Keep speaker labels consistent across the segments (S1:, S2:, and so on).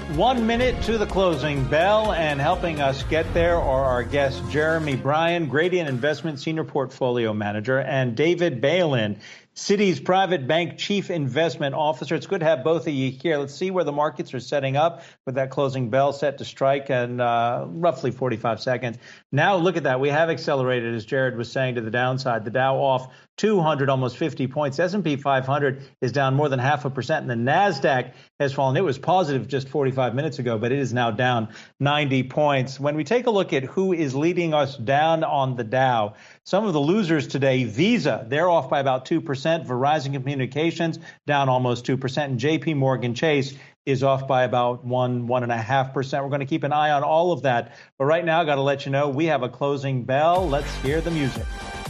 S1: 1 minute to the closing bell, and helping us get there are our guests Jeremy Bryan, Gradient Investment Senior Portfolio Manager, and David Bailyn, Citi's Private Bank Chief Investment Officer. It's good to have both of you here. Let's see where the markets are setting up with that closing bell set to strike in roughly 45 seconds. Now look at that. We have accelerated, as Jared was saying, to the downside. The Dow off 200, almost 50 points. S&P 500 is down more than 0.5%, and the NASDAQ has fallen. It was positive just 45 minutes ago, but it is now down 90 points. When we take a look at who is leading us down on the Dow, some of the losers today, Visa, they're off by about 2%. Verizon Communications down almost 2%. And JP Morgan Chase is off by about 1.5%. We're going to keep an eye on all of that. But right now, I got to let you know we have a closing bell. Let's hear the music.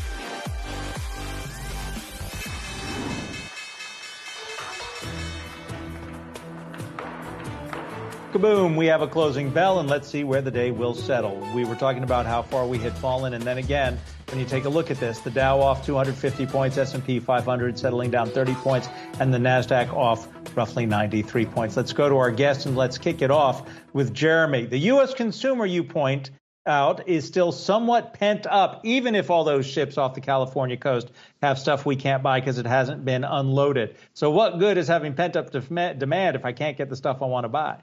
S1: Kaboom, we have a closing bell, and let's see where the day will settle. We were talking about how far we had fallen, and then again, when you take a look at this, the Dow off 250 points, S&P 500 settling down 30 points, and the NASDAQ off roughly 93 points. Let's go to our guest, and let's kick it off with Jeremy. The U.S. consumer, you point out, is still somewhat pent up, even if all those ships off the California coast have stuff we can't buy because it hasn't been unloaded. So what good is having pent up demand if I can't get the stuff I want to buy?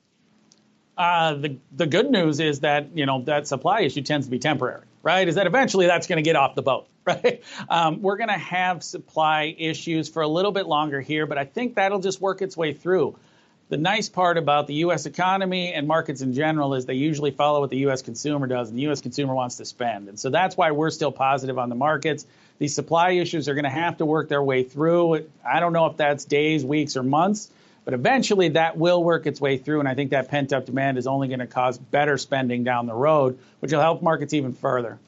S2: The good news is that, that supply issue tends to be temporary, right? Is that eventually that's going to get off the boat, right? We're going to have supply issues for a little bit longer here, but I think that'll just work its way through. The nice part about the U.S. economy and markets in general is they usually follow what the U.S. consumer does, and the U.S. consumer wants to spend. And so that's why we're still positive on the markets. These supply issues are going to have to work their way through. I don't know if that's days, weeks, or months, but eventually that will work its way through, and I think that pent-up demand is only going to cause better spending down the road, which will help markets even further.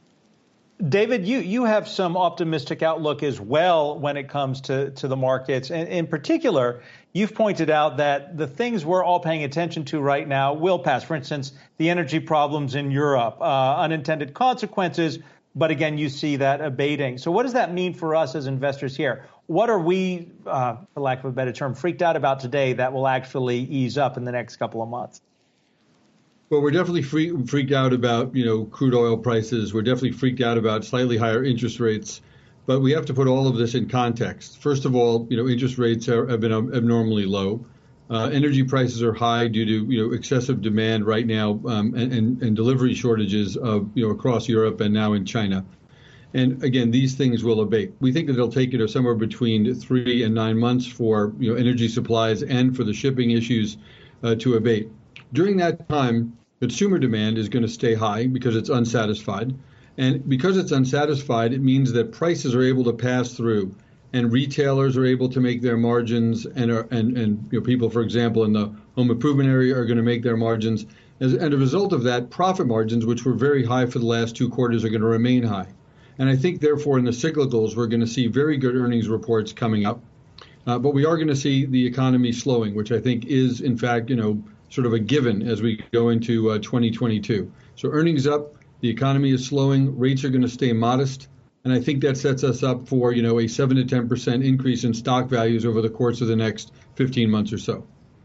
S1: David, you have some optimistic outlook as well when it comes to the markets. And in particular, you've pointed out that the things we're all paying attention to right now will pass. For instance, the energy problems in Europe, unintended consequences. But again, you see that abating. So what does that mean for us as investors here? What are we, for lack of a better term, freaked out about today that will actually ease up in the next couple of months?
S3: Well, we're definitely freaked out about, crude oil prices. We're definitely freaked out about slightly higher interest rates. But we have to put all of this in context. First of all, interest rates have been abnormally low. Energy prices are high due to excessive demand right now and delivery shortages across Europe and now in China. And again, these things will abate. We think that it'll take somewhere between 3 and 9 months for energy supplies and for the shipping issues to abate. During that time, consumer demand is going to stay high because it's unsatisfied. And because it's unsatisfied, it means that prices are able to pass through, and retailers are able to make their margins, and people, for example, in the home improvement area are going to make their margins. And as a result of that, profit margins, which were very high for the last 2 quarters, are going to remain high. And I think, therefore, in the cyclicals, we're going to see very good earnings reports coming up. But we are going to see the economy slowing, which I think is, in fact, sort of a given as we go into 2022. So earnings up, the economy is slowing, rates are going to stay modest. And I think that sets us up for, a 7 to 10% increase in stock values over the course of the next 15 months or so.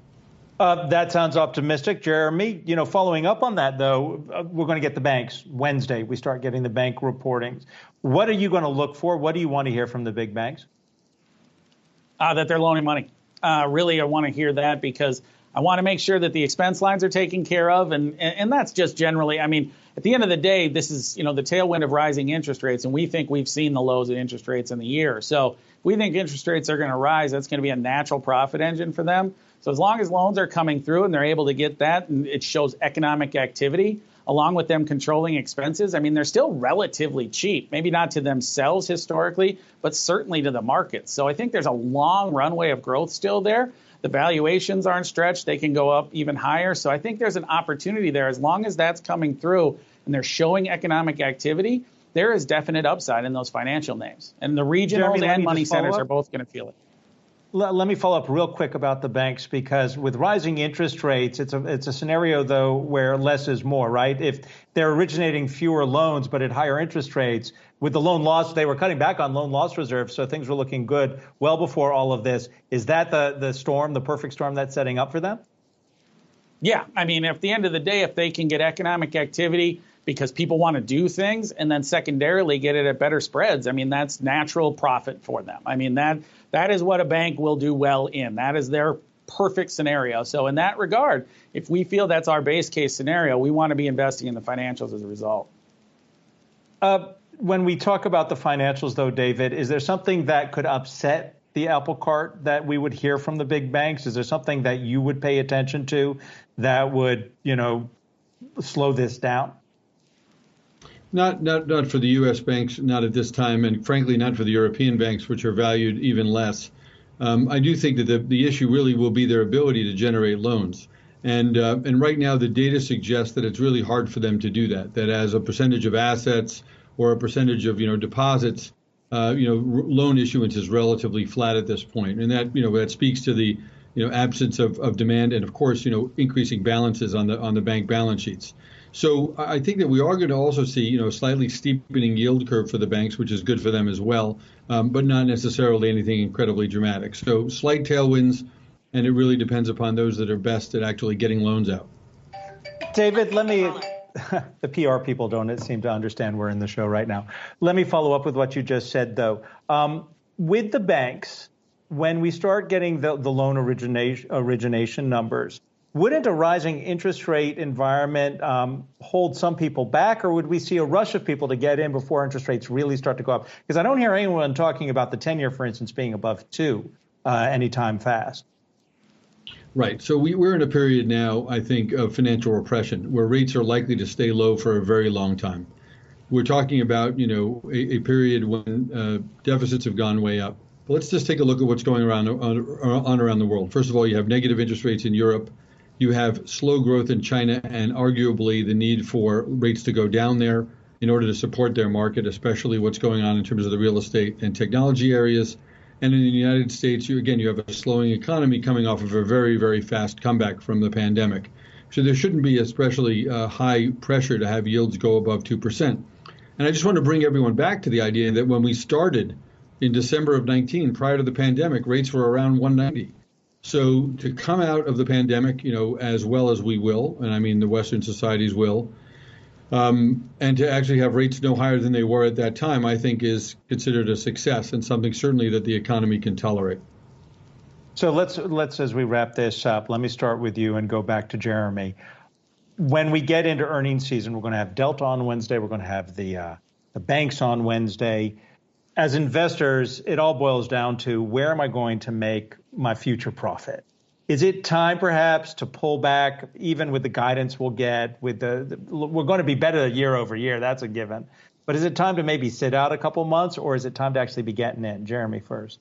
S1: That sounds optimistic, Jeremy. Following up on that, though, we're going to get the banks Wednesday. We start getting the bank reportings. What are you going to look for? What do you want to hear from the big banks?
S2: That they're loaning money. Really, I want to hear that because I want to make sure that the expense lines are taken care of. And that's just generally, at the end of the day, this is, the tailwind of rising interest rates. And we think we've seen the lows of interest rates in the year. So if we think interest rates are going to rise, that's going to be a natural profit engine for them. So as long as loans are coming through and they're able to get that, and it shows economic activity, along with them controlling expenses, they're still relatively cheap. Maybe not to themselves historically, but certainly to the market. So I think there's a long runway of growth still there. The valuations aren't stretched. They can go up even higher. So I think there's an opportunity there. As long as that's coming through and they're showing economic activity, there is definite upside in those financial names. And the regionals and money centers are both going to feel it.
S1: Let me follow up real quick about the banks, because with rising interest rates, it's a scenario, though, where less is more, right? If they're originating fewer loans, but at higher interest rates, with the loan loss, they were cutting back on loan loss reserves, so things were looking good well before all of this. Is that the storm, the perfect storm that's setting up for them?
S2: Yeah, I mean, at the end of the day, if they can get economic activity because people want to do things and then secondarily get it at better spreads, I mean, that's natural profit for them. I mean, that is what a bank will do well in. That is their perfect scenario. So in that regard, if we feel that's our base case scenario, we want to be investing in the financials as a result.
S1: When we talk about the financials, though, David, is there something that could upset the apple cart that we would hear from the big banks? Is there something that you would pay attention to that would, slow this down?
S3: Not for the U.S. banks, not at this time, and frankly, not for the European banks, which are valued even less. I do think that the issue really will be their ability to generate loans. And right now, the data suggests that it's really hard for them to do that, that as a percentage of assets or a percentage of, deposits, loan issuance is relatively flat at this point. And that speaks to the, absence of demand and, of course, increasing balances on the bank balance sheets. So I think that we are going to also see, a slightly steepening yield curve for the banks, which is good for them as well, but not necessarily anything incredibly dramatic. So slight tailwinds, and it really depends upon those that are best at actually getting loans out.
S1: David, the PR people don't seem to understand we're in the show right now. Let me follow up with what you just said, though. With the banks, when we start getting the loan origination numbers, wouldn't a rising interest rate environment hold some people back, or would we see a rush of people to get in before interest rates really start to go up? Because I don't hear anyone talking about the 10-year, for instance, being above 2 anytime fast.
S3: Right. So we're in a period now, I think, of financial repression where rates are likely to stay low for a very long time. We're talking about, a period when deficits have gone way up. But let's just take a look at what's going around the world. First of all, you have negative interest rates in Europe. You have slow growth in China and arguably the need for rates to go down there in order to support their market, especially what's going on in terms of the real estate and technology areas. And in the United States, you have a slowing economy coming off of a very, very fast comeback from the pandemic. So there shouldn't be especially high pressure to have yields go above 2%. And I just want to bring everyone back to the idea that when we started in December of 19, prior to the pandemic, rates were around 190. So to come out of the pandemic, as well as we will, and I mean the Western societies will, and to actually have rates no higher than they were at that time, I think is considered a success and something certainly that the economy can tolerate.
S1: So let's as we wrap this up, let me start with you and go back to Jeremy. When we get into earnings season, we're going to have Delta on Wednesday. We're going to have the banks on Wednesday. As investors, it all boils down to where am I going to make my future profit? Is it time perhaps to pull back, even with the guidance we'll get? We're going to be better year over year. That's a given. But is it time to maybe sit out a couple months, or is it time to actually be getting in? Jeremy first.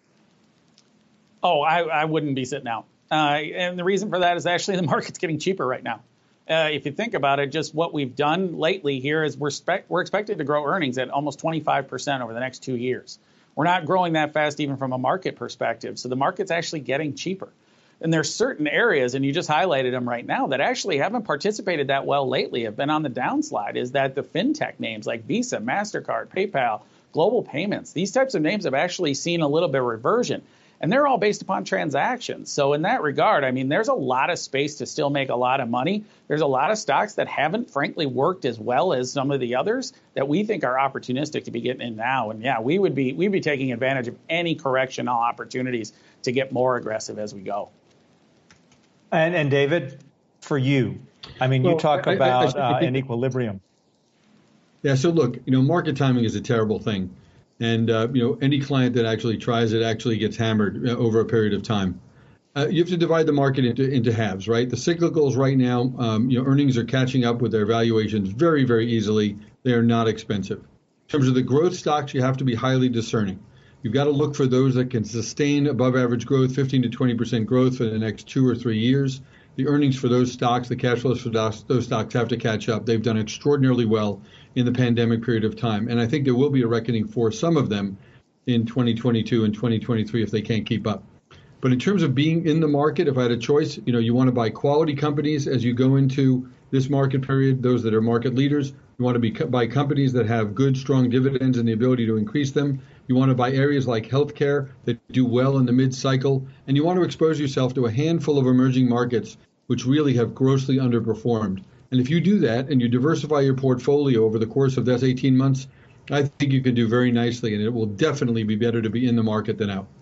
S2: Oh, I wouldn't be sitting out. And the reason for that is actually the market's getting cheaper right now. If you think about it, just what we've done lately here is we're expected to grow earnings at almost 25% over the next 2 years. We're not growing that fast even from a market perspective. So the market's actually getting cheaper. And there's certain areas, and you just highlighted them right now, that actually haven't participated that well lately, have been on the downslide, is that the fintech names like Visa, MasterCard, PayPal, Global Payments, these types of names have actually seen a little bit of reversion. And they're all based upon transactions. So in that regard, I mean, there's a lot of space to still make a lot of money. There's a lot of stocks that haven't, frankly, worked as well as some of the others that we think are opportunistic to be getting in now. And yeah, we'd be taking advantage of any correctional opportunities to get more aggressive as we go.
S1: And David, for you, I mean, you talk about an equilibrium.
S3: Yeah. So look, market timing is a terrible thing. And, any client that actually tries it actually gets hammered over a period of time. You have to divide the market into halves, right? The cyclicals right now, earnings are catching up with their valuations very, very easily. They are not expensive. In terms of the growth stocks, you have to be highly discerning. You've got to look for those that can sustain above average growth, 15 to 20% growth for the next 2 or 3 years. The earnings for those stocks, the cash flows for those stocks have to catch up. They've done extraordinarily well in the pandemic period of time. And I think there will be a reckoning for some of them in 2022 and 2023 if they can't keep up. But in terms of being in the market, if I had a choice, you want to buy quality companies as you go into this market period, those that are market leaders. You want to buy companies that have good, strong dividends and the ability to increase them. You want to buy areas like healthcare that do well in the mid-cycle. And you want to expose yourself to a handful of emerging markets which really have grossly underperformed. And if you do that and you diversify your portfolio over the course of that 18 months, I think you can do very nicely, and it will definitely be better to be in the market than out.